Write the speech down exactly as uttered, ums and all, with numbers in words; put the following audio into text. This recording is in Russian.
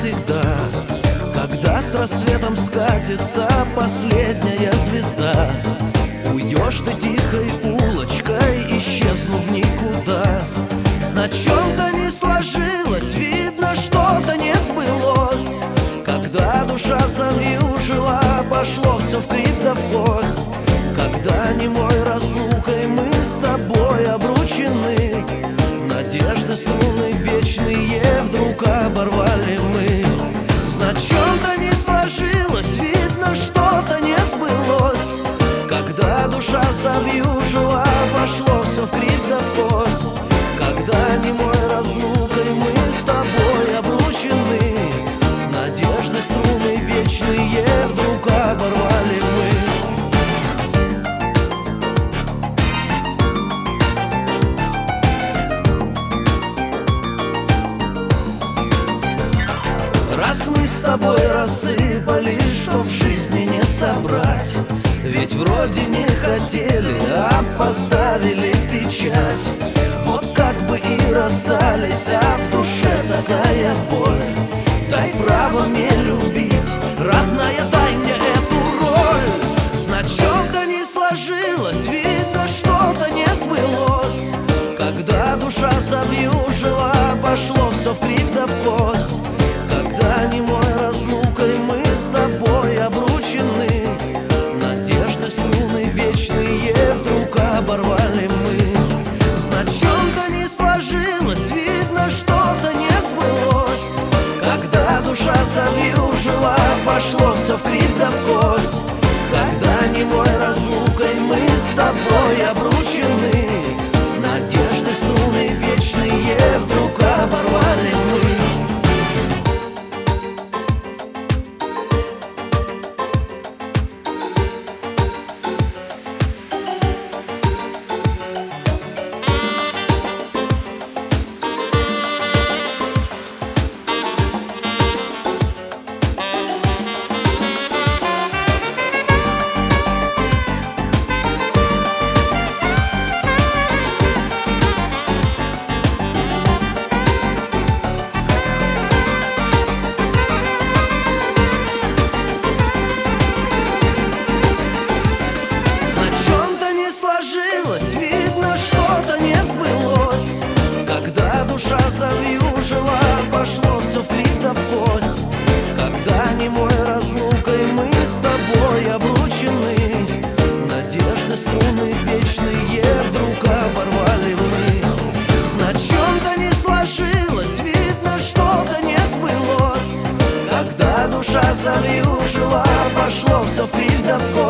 навсегда. Когда с рассветом скатится последняя звезда, уйдешь ты тихой улочкой, исчезнув в никуда. Значит, что-то не сложилось, видно, что-то не сбылось. Когда душа замьюжила, пошло все вкривь да вкось. Когда немой разлукой мы с тобой обручены, надежды струны вечные вдруг оборвали мы. Значит, что-то не сложилось, видно, что-то не сбылось. Когда душа завьюжила, пошло все вкривь да вкось. Когда немой разлукой мы с тобой обручены, надежды струны вечные вдруг оборвали мы. Раз мы с тобой рассыпались, что в жизни не собрать, ведь вроде не хотели, а поставили печать. Вот как бы и расстались, а в душе такая боль. Дай право мне любить, родная, дай мне эту роль. Значит, что-то не сложилось, видно, что-то не сбылось. Когда душа завьюжила, пошло все вкривь да вкось. Когда немой разлукой мы с тобой обручены, надежды струны вечные вдруг оборвали мы. Значит, что-то не сложилось, видно, что-то не сбылось. Когда душа завьюжила, пошло все вкривь да вкось. Когда немой разлукой мы с тобой обручены, надежды струны вечные вдруг оборвали мы. Видно, что-то не сбылось. Когда душа завьюжила, пошло все вкривь да вкось. Когда немой разлукой мы с тобой обручены, надежды струны вечные вдруг оборвали мы. Значит, что-то не сложилось, видно, что-то не сбылось. Когда душа завьюжила, пошло все вкривь да вкось.